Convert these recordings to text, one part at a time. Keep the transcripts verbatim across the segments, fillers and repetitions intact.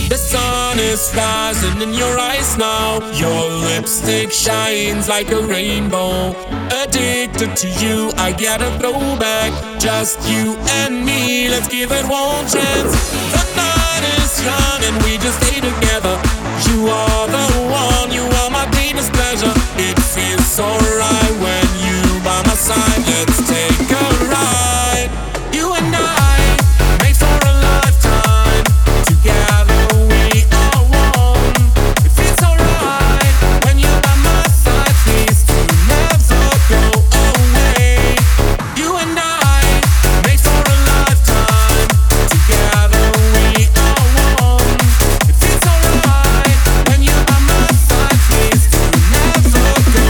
The sun is rising in your eyes now. Your lipstick shines like a rainbow. Addicted to you, I get a throwback. Just you and me, let's give it one chance. The night is young and we just stay together. You are the one, you are my deepest pleasure. It feels so right when you by my side. Let's take a ride. You and I, made for a lifetime. Together we are one. It feels alright when you're by my side. Please do never go away. You and I, made for a lifetime. Together we are one. It feels alright when you're by my side. Please do never go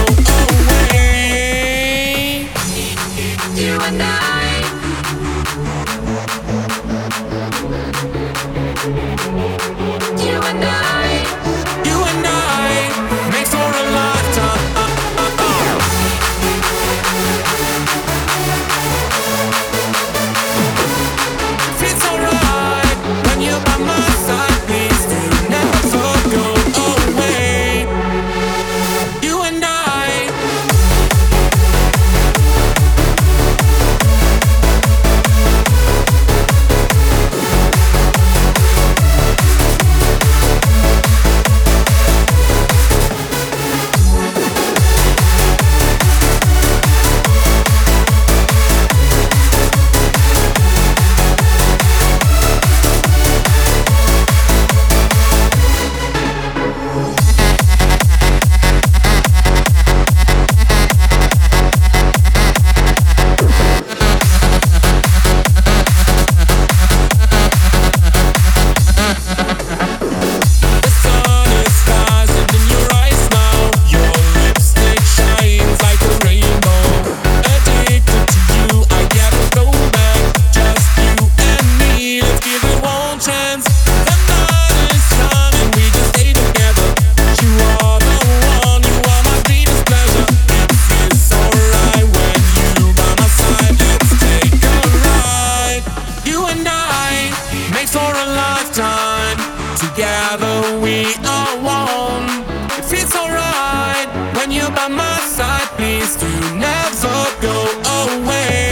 away. You and I. You and I, you and I, made for a lifetime. Feels alright when you're by my side. Please do never go away. You and I. Together we are one. It feels alright when you're by my side. Please do never go away.